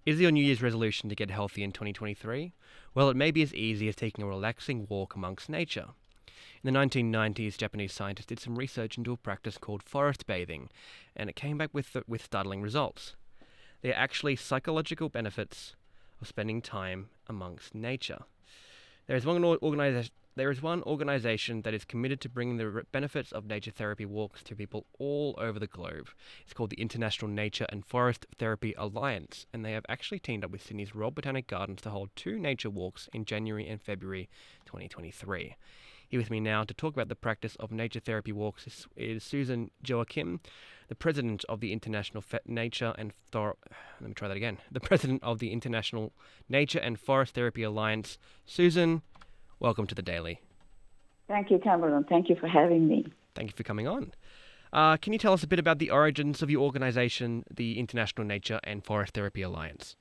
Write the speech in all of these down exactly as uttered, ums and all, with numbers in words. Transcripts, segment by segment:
Is your New Year's resolution to get healthy in twenty twenty-three? Well, it may be as easy as taking a relaxing walk amongst nature. In the nineteen nineties, Japanese scientists did some research into a practice called forest bathing, and it came back with, with startling results. There are actually psychological benefits of spending time amongst nature. There is one organization. There is one organization that is committed to bringing the benefits of nature therapy walks to people all over the globe. It's called the International Nature and Forest Therapy Alliance, and they have actually teamed up with Sydney's Royal Botanic Gardens to hold two nature walks in January and February twenty twenty-three. Here with me now to talk about the practice of nature therapy walks is, is Susan Joachim, the president of the International Fe- Nature and Thor- let me try that again. The president of the International Nature and Forest Therapy Alliance. Susan, welcome to the Daily. Thank you, Cameron. Thank you for having me. Thank you for coming on. Uh, can you tell us a bit about the origins of your organisation, the International Nature and Forest Therapy Alliance?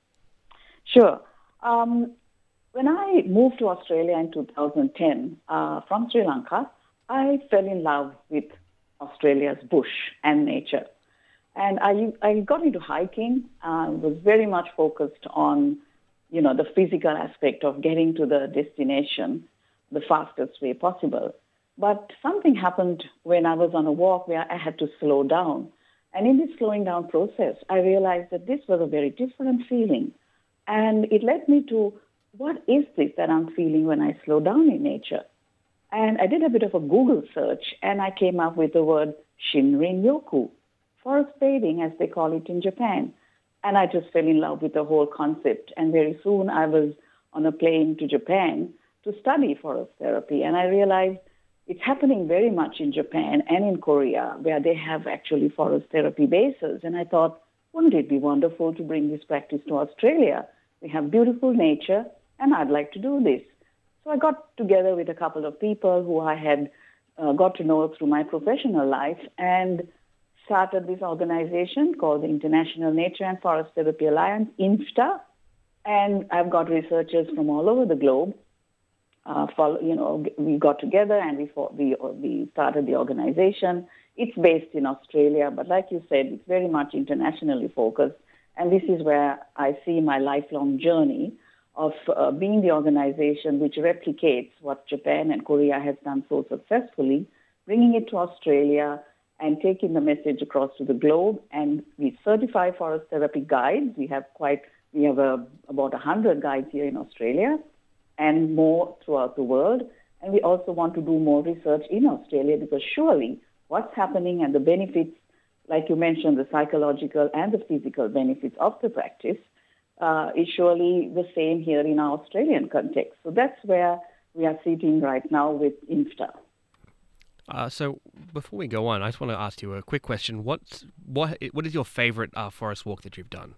Sure. Um, when I moved to Australia in two thousand ten uh, from Sri Lanka, I fell in love with Australia's bush and nature. And I, I got into hiking, uh, was very much focused on, you know, the physical aspect of getting to the destination the fastest way possible. But something happened when I was on a walk where I had to slow down. And in this slowing down process, I realized that this was a very different feeling. And it led me to, what is this that I'm feeling when I slow down in nature? And I did a bit of a Google search, and I came up with the word Shinrin-yoku, forest bathing, as they call it in Japan. And I just fell in love with the whole concept. And very soon I was on a plane to Japan to study forest therapy. And I realized it's happening very much in Japan and in Korea, where they have actually forest therapy bases. And I thought, wouldn't it be wonderful to bring this practice to Australia? We have beautiful nature, and I'd like to do this. So I got together with a couple of people who I had uh, got to know through my professional life and started this organization called the International Nature and Forest Therapy Alliance, INFTA. And I've got researchers from all over the globe. Uh, follow, you know, we got together and we, fought, we we started the organization. It's based in Australia, but like you said, it's very much internationally focused. And this is where I see my lifelong journey of uh, being the organization which replicates what Japan and Korea has done so successfully, bringing it to Australia and taking the message across to the globe. And we certify forest therapy guides. We have quite, we have uh, about one hundred guides here in Australia and more throughout the world. And we also want to do more research in Australia, because surely what's happening and the benefits, like you mentioned, the psychological and the physical benefits of the practice, uh, is surely the same here in our Australian context. So that's where we are sitting right now with INFTA. Uh, so before we go on, I just want to ask you a quick question. What's, what, what is your favourite uh, forest walk that you've done?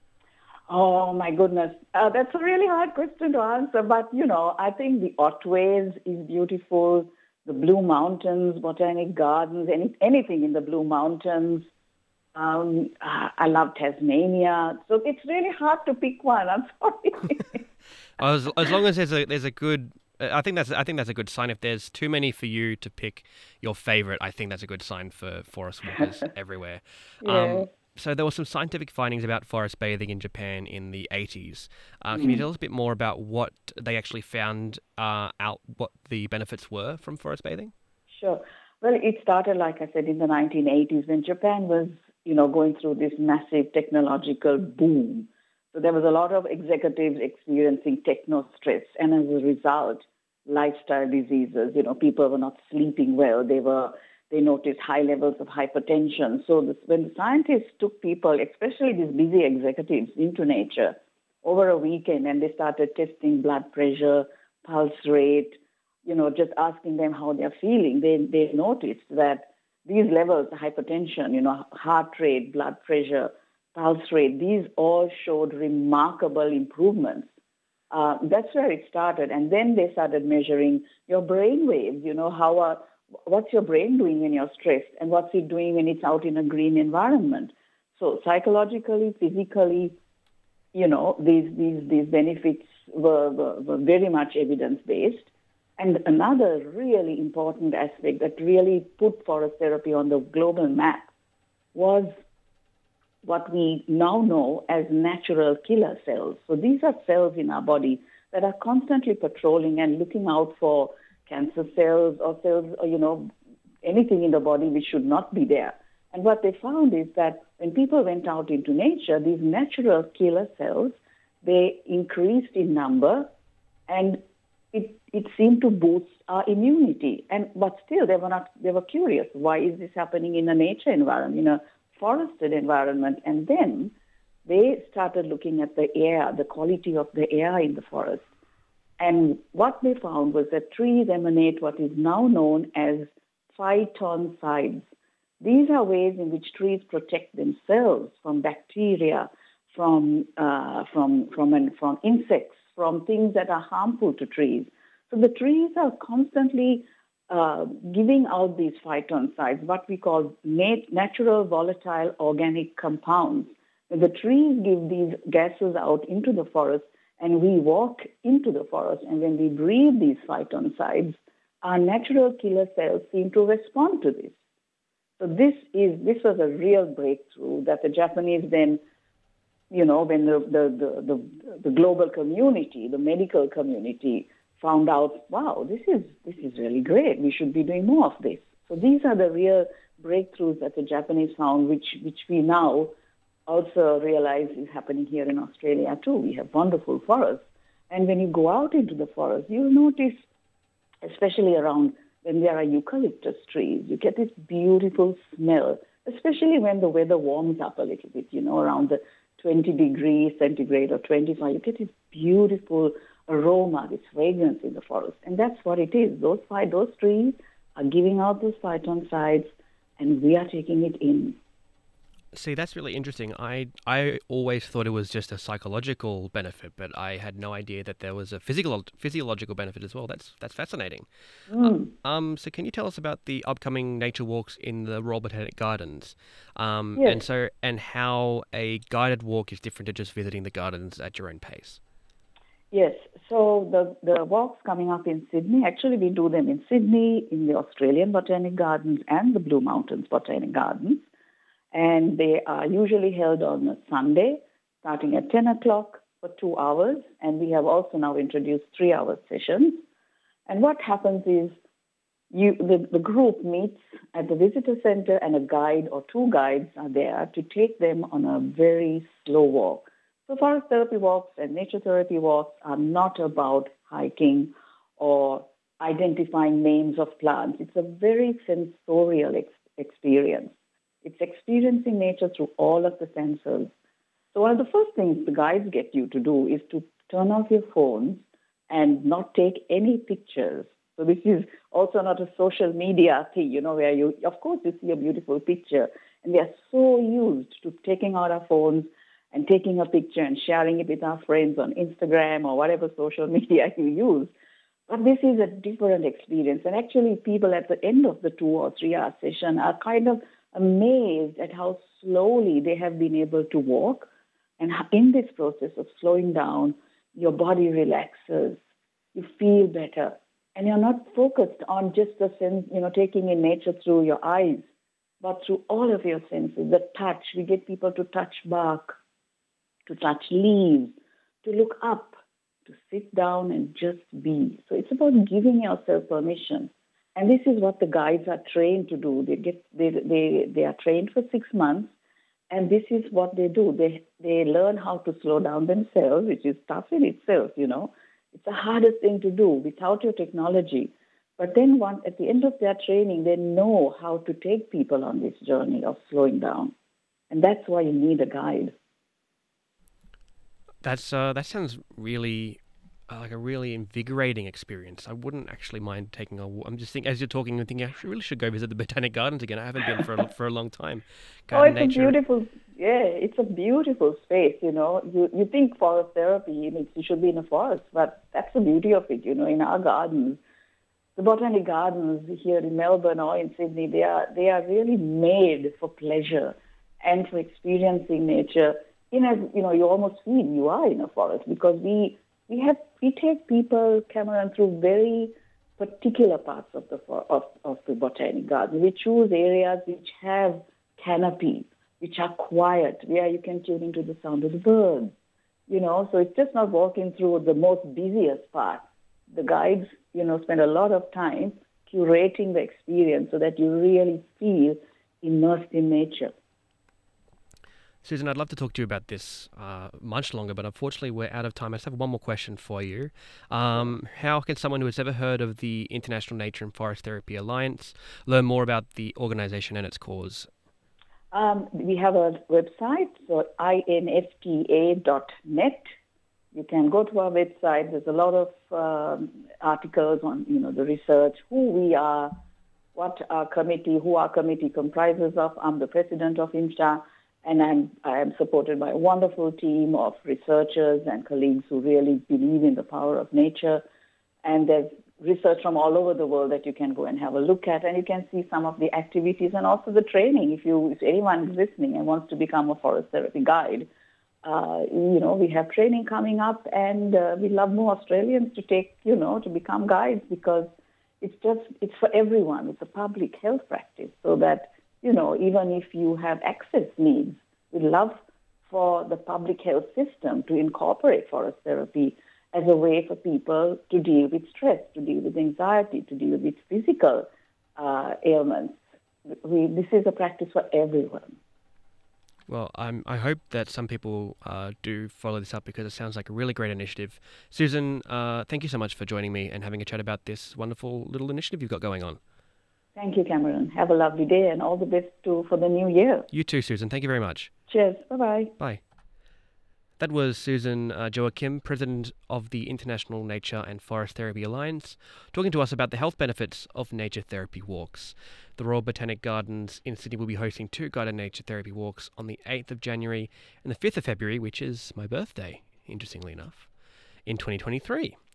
Oh, my goodness. Uh, that's a really hard question to answer. But, you know, I think the Otways is beautiful, the Blue Mountains, Botanic Gardens, any, anything in the Blue Mountains. Um, I love Tasmania. So it's really hard to pick one. I'm sorry. as, as long as there's a there's a good, I think that's I think that's a good sign. If there's too many for you to pick your favorite, I think that's a good sign for forest walkers everywhere. Yeah. Um, so there were some scientific findings about forest bathing in Japan in the eighties. Uh, can Mm. you tell us a bit more about what they actually found uh, out, what the benefits were from forest bathing? Sure. Well, it started, like I said, in the nineteen eighties when Japan was, you know, going through this massive technological boom. So there was a lot of executives experiencing techno stress, and as a result, lifestyle diseases. You know, people were not sleeping well. They were they noticed high levels of hypertension. So this, when the scientists took people, especially these busy executives, into nature over a weekend, and they started testing blood pressure, pulse rate, you know, just asking them how they're feeling, they they noticed that these levels of hypertension, you know, heart rate, blood pressure, pulse rate, these all showed remarkable improvements. Uh, that's where it started. And then they started measuring your brain waves, you know, how are, what's your brain doing when you're stressed and what's it doing when it's out in a green environment. So psychologically, physically, you know, these these these benefits were, were, were very much evidence-based. And another really important aspect that really put forest therapy on the global map was what we now know as natural killer cells. So these are cells in our body that are constantly patrolling and looking out for cancer cells or cells, or, you know, anything in the body which should not be there. And what they found is that when people went out into nature, these natural killer cells, they increased in number, and it, it seemed to boost our immunity. And but still, they were not. They were curious. Why is this happening in a nature environment, in a forested environment? And then they started looking at the air, the quality of the air in the forest. And what they found was that trees emanate what is now known as phytoncides. These are ways in which trees protect themselves from bacteria, from uh, from from an, from insects, from things that are harmful to trees. So the trees are constantly uh, giving out these phytoncides, what we call nat- natural volatile organic compounds. And the trees give these gases out into the forest, and we walk into the forest, and when we breathe these phytoncides, our natural killer cells seem to respond to this. So this is this was a real breakthrough that the Japanese then, you know, when the the, the, the, the global community, the medical community found out, wow, this is this is really great. We should be doing more of this. So these are the real breakthroughs that the Japanese found, which which we now also realize is happening here in Australia too. We have wonderful forests. And when you go out into the forest, you'll notice, especially around when there are eucalyptus trees, you get this beautiful smell, especially when the weather warms up a little bit, you know, around the twenty degrees centigrade or twenty-five, you get this beautiful aroma, this fragrance in the forest. And that's what it is. Those five, those trees are giving out those phytoncides, and we are taking it in. See, that's really interesting. I I always thought it was just a psychological benefit, but I had no idea that there was a physical physiological benefit as well. That's that's fascinating. Mm. Uh, um, so can you tell us about the upcoming nature walks in the Royal Botanic Gardens, um, Yes. and so and how a guided walk is different to just visiting the gardens at your own pace? Yes. So the, the walks coming up in Sydney, actually we do them in Sydney, in the Australian Botanic Gardens and the Blue Mountains Botanic Gardens. And they are usually held on a Sunday, starting at ten o'clock for two hours. And we have also now introduced three-hour sessions. And what happens is you, the, the group meets at the visitor center, and a guide or two guides are there to take them on a very slow walk. So forest therapy walks and nature therapy walks are not about hiking or identifying names of plants. It's a very sensorial ex- experience. It's experiencing nature through all of the senses. So one of the first things the guides get you to do is to turn off your phones and not take any pictures. So this is also not a social media thing, you know, where you, of course, you see a beautiful picture, and we are so used to taking out our phones and taking a picture and sharing it with our friends on Instagram or whatever social media you use. But this is a different experience. And actually, people at the end of the two or three hour session are kind of amazed at how slowly they have been able to walk. And in this process of slowing down, your body relaxes, you feel better, and you're not focused on just the sense, you know, taking in nature through your eyes, but through all of your senses. The touch, we get people to touch bark, to touch leaves, to look up, to sit down and just be. So it's about giving yourself permission. And this is what the guides are trained to do. They get they they, they are trained for six months, and this is what they do. They they learn how to slow down themselves, which is tough in itself, you know. It's the hardest thing to do without your technology. But then one, at the end of their training, they know how to take people on this journey of slowing down. And that's why you need a guide. That's uh, that sounds really uh, like a really invigorating experience. I wouldn't actually mind taking a. wa- I'm just thinking as you're talking, I'm thinking I should- really should go visit the Botanic Gardens again. I haven't been for a, for a long time. Go Oh, out in it's a nature. beautiful, yeah, it's a beautiful space, you know. You you think forest therapy, you know, you should be in a forest, but that's the beauty of it, you know, in our gardens. The Botanic Gardens here in Melbourne or in Sydney, they are they are really made for pleasure and for experiencing nature. In a, you know, you almost feel you are in a forest because we we have we take people, Cameron, through very particular parts of the for- of, of the Botanic Garden. We choose areas which have canopy, which are quiet, where you can tune into the sound of the birds. You know, so it's just not walking through the most busiest part. The guides, you know, spend a lot of time curating the experience so that you really feel immersed in nature. Susan, I'd love to talk to you about this uh, much longer, but unfortunately we're out of time. I just have one more question for you. Um, how can someone who has ever heard of the International Nature and Forest Therapy Alliance learn more about the organisation and its cause? Um, we have a website, so I N F T A dot net. You can go to our website. There's a lot of um, articles on, you know, the research, who we are, what our committee, who our committee comprises of. I'm the president of INFTA, and I'm I am supported by a wonderful team of researchers and colleagues who really believe in the power of nature. And there's research from all over the world that you can go and have a look at, and you can see some of the activities and also the training. If you, if anyone is listening and wants to become a forest therapy guide, uh, you know, we have training coming up, and uh, we love more Australians to take, you know, to become guides, because it's just, it's for everyone. It's a public health practice, so that, you know, even if you have access needs, we love for the public health system to incorporate forest therapy as a way for people to deal with stress, to deal with anxiety, to deal with physical uh, ailments. We, this is a practice for everyone. Well, I'm, I hope that some people uh, do follow this up, because it sounds like a really great initiative. Susan, uh, thank you so much for joining me and having a chat about this wonderful little initiative you've got going on. Thank you, Cameron. Have a lovely day, and all the best to, for the new year. You too, Susan. Thank you very much. Cheers. Bye-bye. Bye. That was Susan uh, Joachim, President of the International Nature and Forest Therapy Alliance, talking to us about the health benefits of nature therapy walks. The Royal Botanic Gardens in Sydney will be hosting two guided nature therapy walks on the eighth of January and the fifth of February, which is my birthday, interestingly enough, in twenty twenty-three.